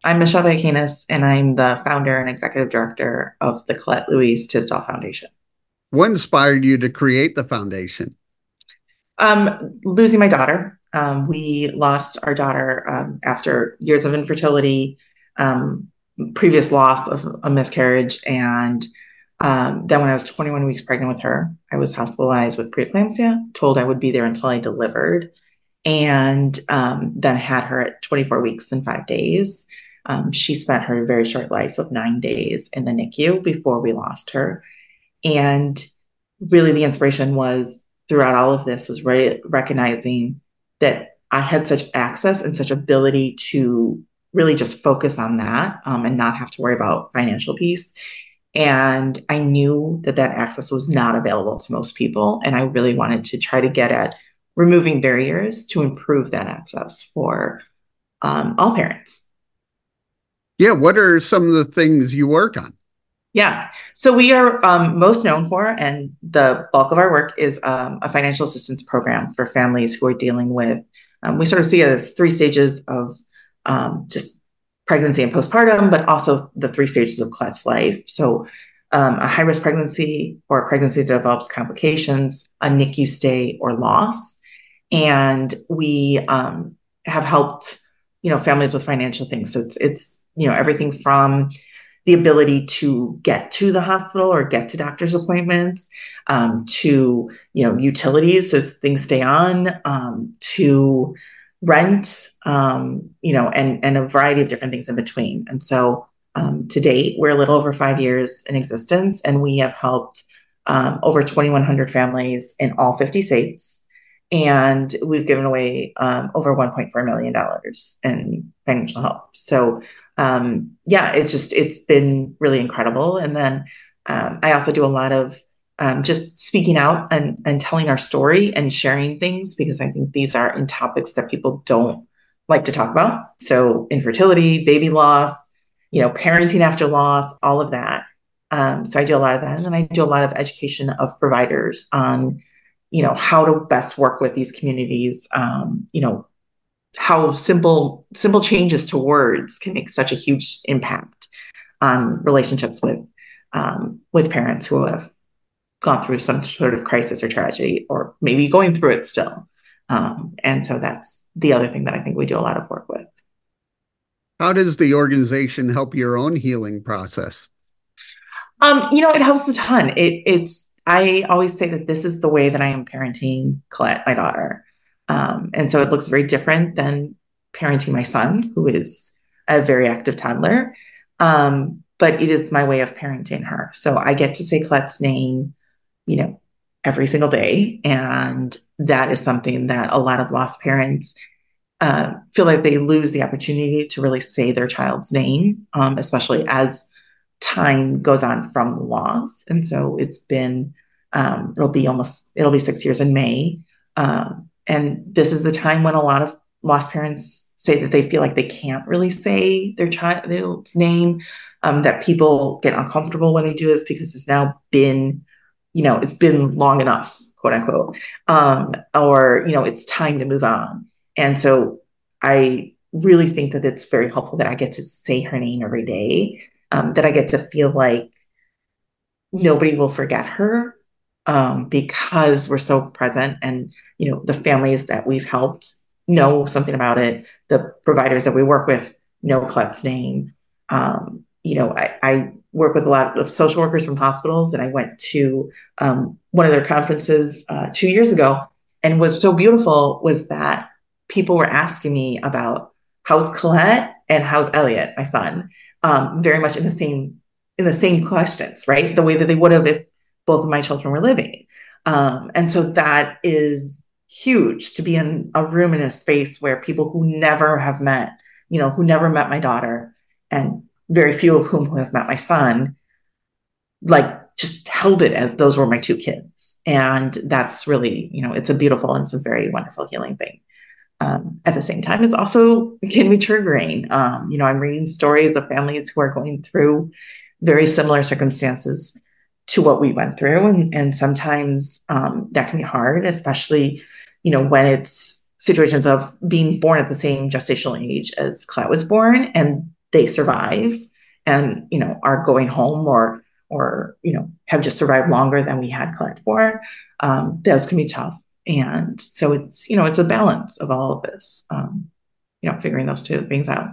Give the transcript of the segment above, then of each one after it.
I'm Michelle Vacanis, and I'm the founder and executive director of the Colette Louise Tisdall Foundation. What inspired you to create the foundation? Losing my daughter. We lost our daughter after years of infertility, um, previous loss of a miscarriage, and then when I was 21 weeks pregnant with her, I was hospitalized with preeclampsia, told I would be there until I delivered, and then had her at 24 weeks and 5 days. She spent her very short life of 9 days in the NICU before we lost her. And really, the inspiration was throughout all of this was recognizing that I had such access and such ability to really just focus on that and not have to worry about financial piece. And I knew that that access was not available to most people. And I really wanted to try to get at removing barriers to improve that access for all parents. Yeah, what are some of the things you work on? Yeah. So we are most known for, and the bulk of our work is a financial assistance program for families who are dealing with, we sort of see it as three stages of just pregnancy and postpartum, but also the three stages of Colette's life. So a high risk pregnancy or a pregnancy that develops complications, a NICU stay or loss. And we have helped, families with financial things. So it's everything from the ability to get to the hospital or get to doctor's appointments, to utilities, so things stay on, to rent, and a variety of different things in between. And so to date, we're a little over 5 years in existence, and we have helped over 2,100 families in all 50 states. And we've given away over $1.4 million in financial help. So yeah, it's been really incredible. And then I also do a lot of just speaking out and telling our story and sharing things because I think these are in topics that people don't like to talk about. So infertility, baby loss, parenting after loss, all of that. So I do a lot of that, and then I do a lot of education of providers on how to best work with these communities. How simple changes to words can make such a huge impact on relationships with parents who have gone through some sort of crisis or tragedy, or maybe going through it still. And so that's the other thing that I think we do a lot of work with. How does the organization help your own healing process? It helps a ton. I always say that this is the way that I am parenting Colette, my daughter. And so it looks very different than parenting my son, who is a very active toddler. But it is my way of parenting her. So I get to say Colette's name, you know, every single day. And that is something that a lot of lost parents feel like they lose the opportunity to really say their child's name, especially as time goes on from the loss. And so it's been, it'll be 6 years in May. And this is the time when a lot of lost parents say that they feel like they can't really say their child's name, that people get uncomfortable when they do this because it's now been, it's been long enough, quote unquote, or, it's time to move on. And so I really think that it's very helpful that I get to say her name every day, that I get to feel like nobody will forget her, because we're so present, and the families that we've helped know something about it. The providers that we work with know Colette's name. I work with a lot of social workers from hospitals, and I went to one of their conferences 2 years ago, and what's so beautiful was that people were asking me about how's Colette and how's Elliot, my son, very much in the same questions, right? The way that they would have if both of my children were living. And so that is huge, to be in a room, in a space where people who never have met, who never met my daughter, and very few of whom who have met my son, like just held it as those were my two kids. And that's really, it's a beautiful and it's a very wonderful healing thing. At the same time, it's also can be triggering. I'm reading stories of families who are going through very similar circumstances to what we went through, and sometimes that can be hard, especially when it's situations of being born at the same gestational age as Colette was born, and they survive and, are going home or, have just survived longer than we had Colette for, those can be tough. And so it's a balance of all of this, figuring those two things out.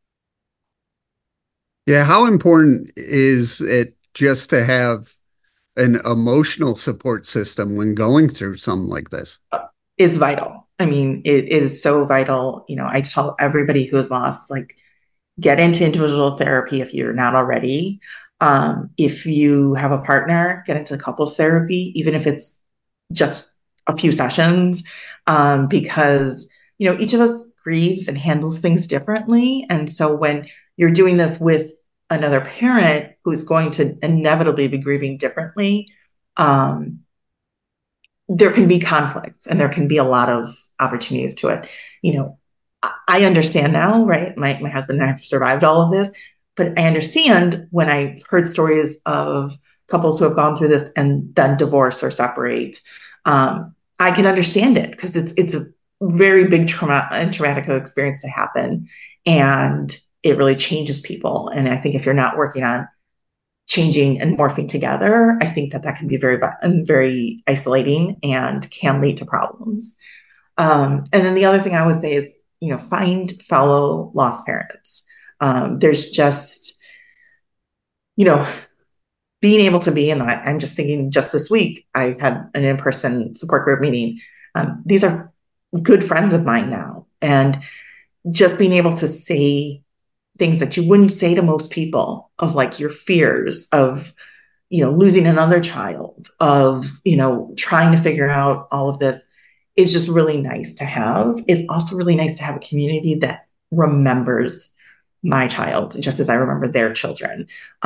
Yeah, how important is it just to have an emotional support system when going through something like this? It's vital. I mean, it is so vital. I tell everybody who has lost, like, get into individual therapy if you're not already. If you have a partner, get into couples therapy, even if it's just a few sessions, because, each of us grieves and handles things differently. And so when you're doing this with another parent who's going to inevitably be grieving differently, um, there can be conflicts and there can be a lot of opportunities to it. You know, I understand now, right? My husband and I have survived all of this, but I understand when I've heard stories of couples who have gone through this and then divorce or separate. I can understand it because it's a very big trauma and traumatic experience to happen, and it really changes people. And I think if you're not working on changing and morphing together, I think that can be very isolating and can lead to problems. And then the other thing I would say is, find fellow lost parents. There's just, you know, being able to be, and I'm just thinking just this week, I had an in-person support group meeting. These are good friends of mine now. And just being able to say things that you wouldn't say to most people, of like your fears of, losing another child, of, trying to figure out all of this, is just really nice to have. It's also really nice to have a community that remembers my child just as I remember their children.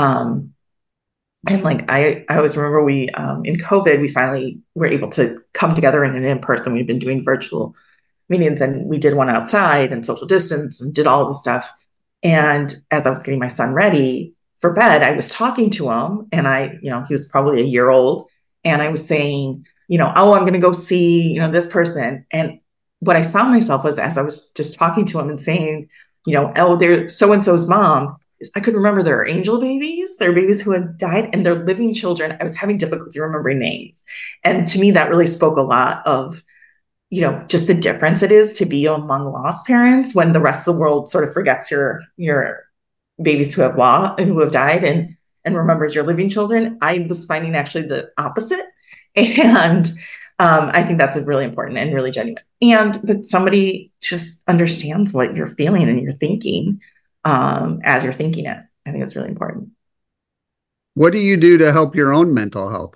And like I always remember we in COVID we finally were able to come together in an in-person. We've been doing virtual meetings, and we did one outside and social distance and did all the stuff. And as I was getting my son ready for bed, I was talking to him, and he was probably a year old, and I was saying, oh, I'm going to go see, this person. And what I found myself was, as I was just talking to him and saying, oh, they're so and so's mom, is I could remember their angel babies, their babies who had died, and their living children. I was having difficulty remembering names. And to me, that really spoke a lot of, just the difference it is to be among lost parents when the rest of the world sort of forgets your babies who have died and remembers your living children. I was finding actually the opposite. And I think that's really important and really genuine. And that somebody just understands what you're feeling and you're thinking as you're thinking it. I think it's really important. What do you do to help your own mental health?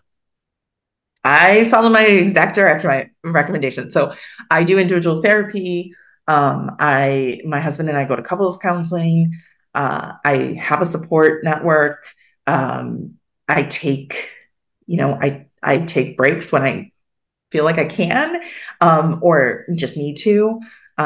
I follow my exact recommendation. So I do individual therapy. My husband and I go to couples counseling. I have a support network. I take, I take breaks when I feel like I can, or just need to.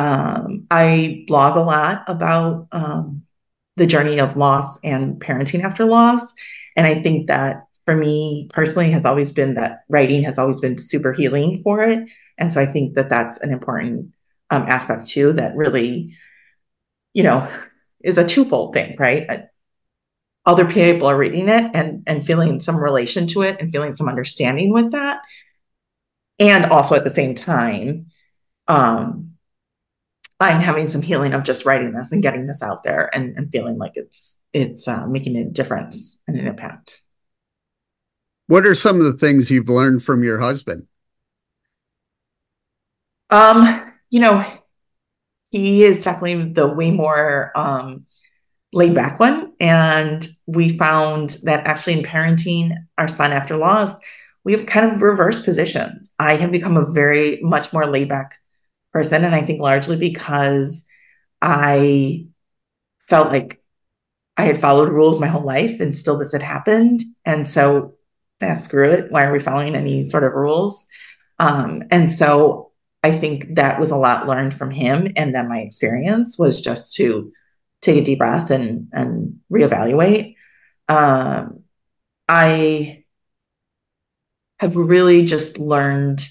I blog a lot about the journey of loss and parenting after loss. And I think that for me personally has always been that writing has always been super healing for it. And so I think that that's an important aspect too, that really, you know, is a twofold thing, right? Other people are reading it and feeling some relation to it and feeling some understanding with that. And also at the same time, um, I'm having some healing of just writing this and getting this out there and feeling like it's making a difference and an impact. What are some of the things you've learned from your husband? You know, he is definitely the way more laid back one. And we found that actually in parenting our son after loss, we have kind of reversed positions. I have become a very much more laid back person. And I think largely because I felt like I had followed rules my whole life and still this had happened. And so, yeah, screw it. Why are we following any sort of rules? And so I think that was a lot learned from him. And then my experience was just to take a deep breath and reevaluate. Um, I have really just learned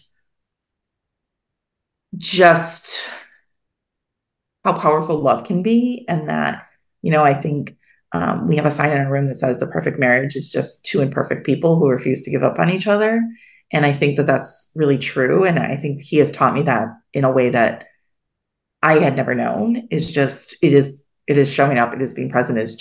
just how powerful love can be, and that I think we have a sign in our room that says the perfect marriage is just two imperfect people who refuse to give up on each other. And I think that that's really true. And I think he has taught me that in a way that I had never known. Is just it is showing up, it is being present, is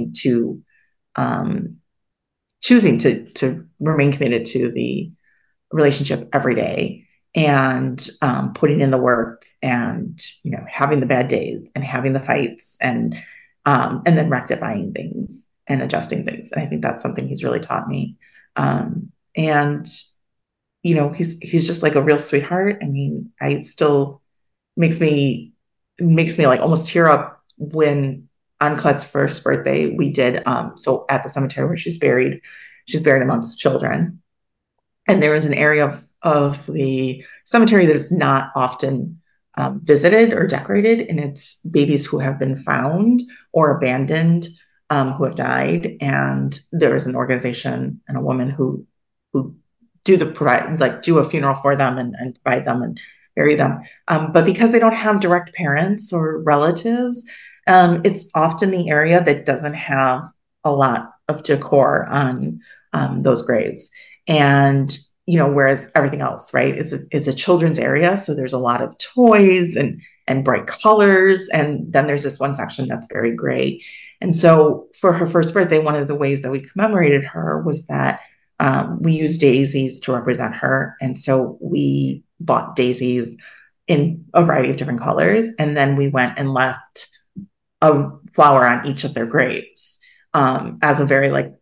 um, choosing to remain committed to the relationship every day, and putting in the work, and having the bad days and having the fights, and then rectifying things and adjusting things. And I think that's something he's really taught me. And he's just like a real sweetheart. I mean, I still makes me makes me like almost tear up when on Colette's first birthday we did so at the cemetery where she's buried amongst children. And there is an area of the cemetery that is not often visited or decorated, and it's babies who have been found or abandoned, who have died. And there is an organization and a woman who do a funeral for them, and provide them and bury them. But because they don't have direct parents or relatives, it's often the area that doesn't have a lot of decor on those graves. And whereas everything else, right, it's a children's area, so there's a lot of toys and bright colors, and then there's this one section that's very gray. And so for her first birthday, one of the ways that we commemorated her was that we used daisies to represent her. And so we bought daisies in a variety of different colors, and then we went and left a flower on each of their graves, as a very, like,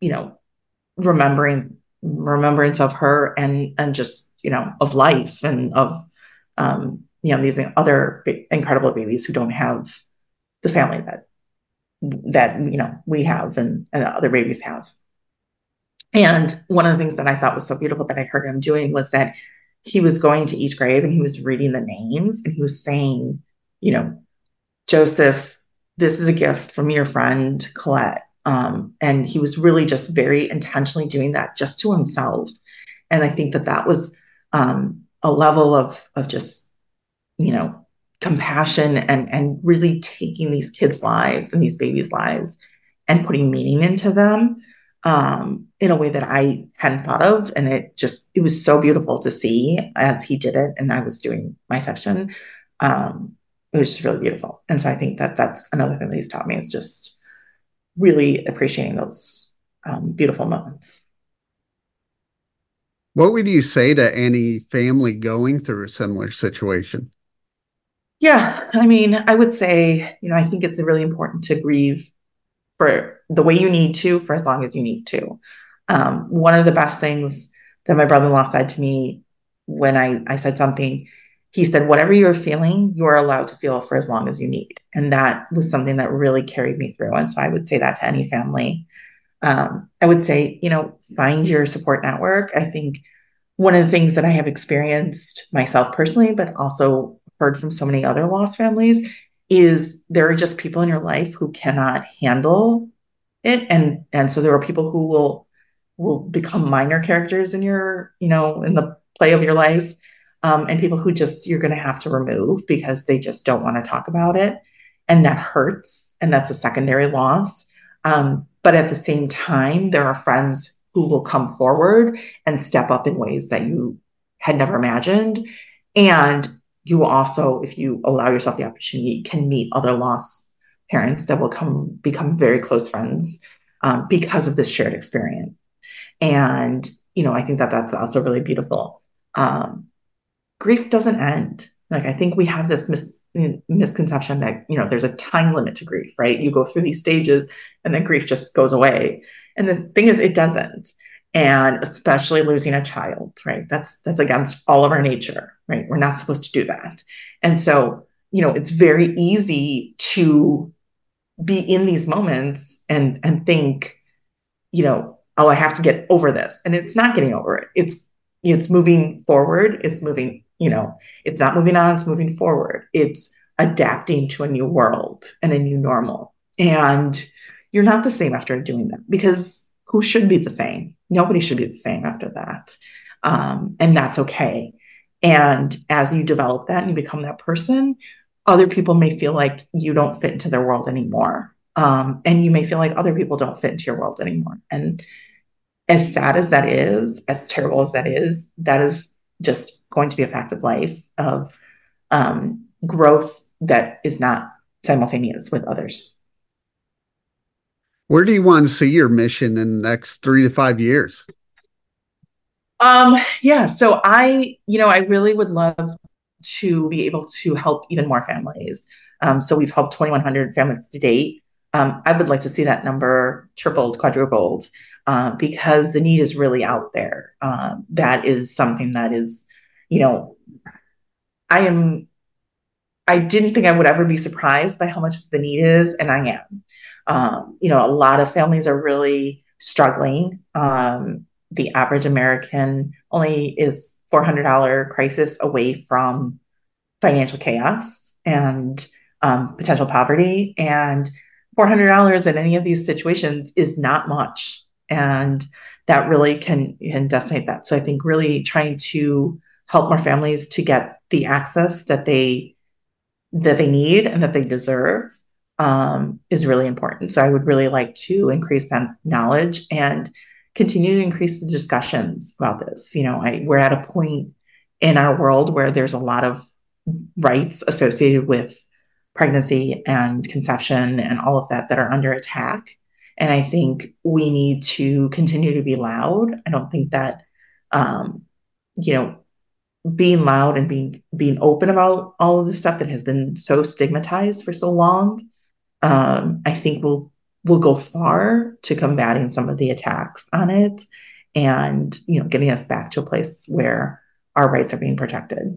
remembrance of her, and just of life, and of these other incredible babies who don't have the family that we have, and other babies have. And one of the things that I thought was so beautiful that I heard him doing was that he was going to each grave and he was reading the names, and he was saying, Joseph, this is a gift from your friend Colette. And he was really just very intentionally doing that just to himself. And I think that that was a level of just, compassion, and really taking these kids' lives and these babies' lives and putting meaning into them, in a way that I hadn't thought of. And it was so beautiful to see as he did it. And I was doing my section. It was just really beautiful. And so I think that that's another thing that he's taught me, is just really appreciating those beautiful moments. What would you say to any family going through a similar situation? Yeah, I mean, I would say, I think it's really important to grieve for the way you need to, for as long as you need to. One of the best things that my brother-in-law said to me when I said something, he said, whatever you're feeling, you're allowed to feel for as long as you need. And that was something that really carried me through. And so I would say that to any family. I would say, find your support network. I think one of the things that I have experienced myself personally, but also heard from so many other lost families, is there are just people in your life who cannot handle it. And so there are people who will become minor characters in in the play of your life. And people who just you're going to have to remove because they just don't want to talk about it. And that hurts. And that's a secondary loss. But at the same time, there are friends who will come forward and step up in ways that you had never imagined. And you also, if you allow yourself the opportunity, can meet other lost parents that will become very close friends, because of this shared experience. And, I think that that's also really beautiful. Grief doesn't end. Like, I think we have this misconception that, there's a time limit to grief, right? You go through these stages and then grief just goes away. And the thing is, it doesn't. And especially losing a child, right? That's against all of our nature, right? We're not supposed to do that. And so, it's very easy to be in these moments and think, oh, I have to get over this. And it's not getting over it. It's moving forward. It's moving, it's not moving on, it's moving forward. It's adapting to a new world and a new normal. And you're not the same after doing that, because who should be the same? Nobody should be the same after that. And that's okay. And as you develop that and you become that person, other people may feel like you don't fit into their world anymore. And you may feel like other people don't fit into your world anymore. And as sad as that is, as terrible as that is just going to be a fact of life, of growth that is not simultaneous with others. Where do you want to see your mission in the next 3 to 5 years? Yeah, so I really would love to be able to help even more families. So we've helped 2,100 families to date. I would like to see that number tripled, quadrupled, because the need is really out there. That is something that is, you know, I am I didn't think I would ever be surprised by how much the need is, and I am. A lot of families are really struggling. The average American only is $400 crisis away from financial chaos and potential poverty, and $400 in any of these situations is not much, and that really can decimate that. So I think really trying to help more families to get the access that they need and that they deserve, is really important. So I would really like to increase that knowledge and continue to increase the discussions about this. We're at a point in our world where there's a lot of rights associated with pregnancy and conception and all of that are under attack. And I think we need to continue to be loud. I don't think that, um, you know, being loud and being open about all of the stuff that has been so stigmatized for so long, I think will go far to combating some of the attacks on it, and getting us back to a place where our rights are being protected.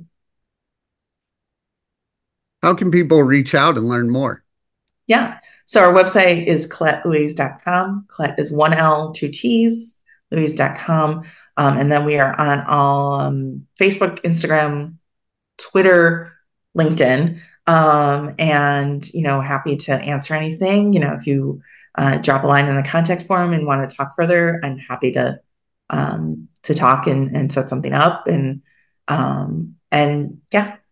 How can people reach out and learn more? Yeah. So our website is ColetteLouise.com. Colette is one L, two T's, Louise.com. And then we are on all Facebook, Instagram, Twitter, LinkedIn, and happy to answer anything. If you drop a line in the contact form and want to talk further, I'm happy to talk and set something up. And yeah,